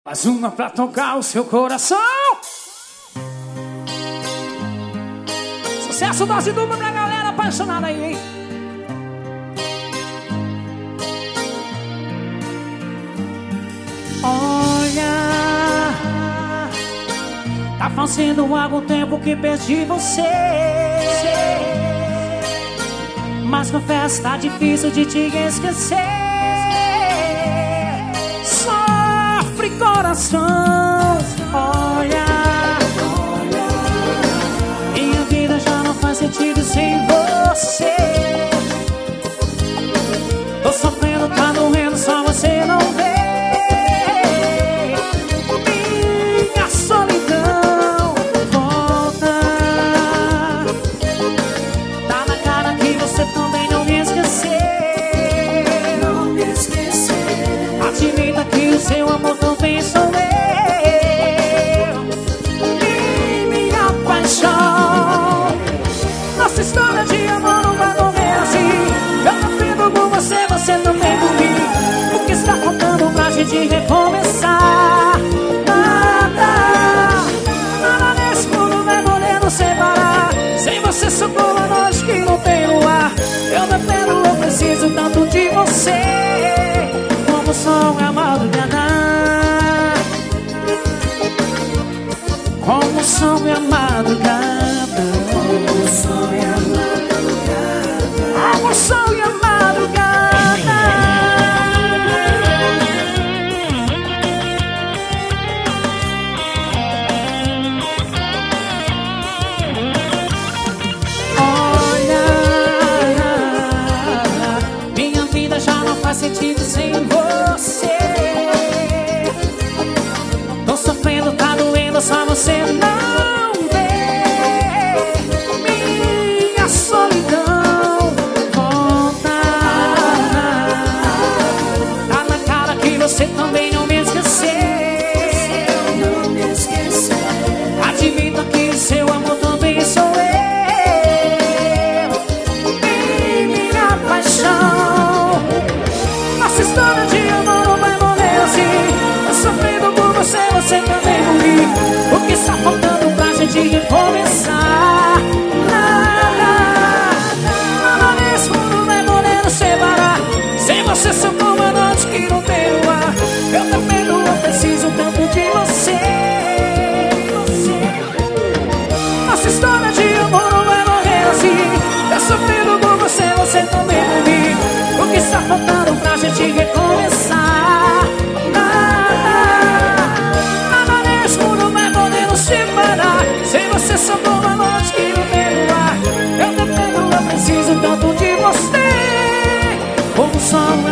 Mais uma pra tocar o seu coração. Sucesso, dose dupla pra galera apaixonada aí, hein? Olha, tá fazendo algum tempo que perdi você, mas confesso, tá difícil de te esquecer. Sofre coração, olha, minha vida já não faz sentido sem você. Tô sofrendo, tá doendo, só você não vê. Minha solidão, volta. Tá na cara que você também não me esqueceu. Admita que o seu amor também sou eu. E minha paixão, nossa história de amor não vai morrer assim. Eu tô vivo por você, você também por mim. O que está faltando pra gente recomeçar? Nada, nada nesse mundo vai poder nos separar. Sem você sou como a noite que não tem luar. Eu dependo, eu preciso tanto de você. Como o sol é a madrugada, como o sol é a madrugada, como o sol é a madrugada, como o sol é a madrugada. Olha, minha vida já não faz sentido sem você. Tô sofrendo, tá doendo, só você não vê. Minha solidão, volta. Tá na cara que você também não me esqueceu. Admita que o seu amor também sou eu. E minha paixão, nossa história de amor não vai morrer assim. Tô sofrendo por você, você também por mim. O que está faltando pra gente recomeçar? Nada, nada nesse mundo vai poder nos separar. Sem você sou como a noite que não tem luar. Eu também não preciso tanto de você. Nossa história de amor não vai morrer assim. Eu sofrendo por você, você também por mim. O que está faltando pra gente recomeçar? Nada, nada nesse mundo vai poder nos separar. Sem você sou como a noite que não tem luar. Eu dependo, eu preciso tanto de você. Como o sol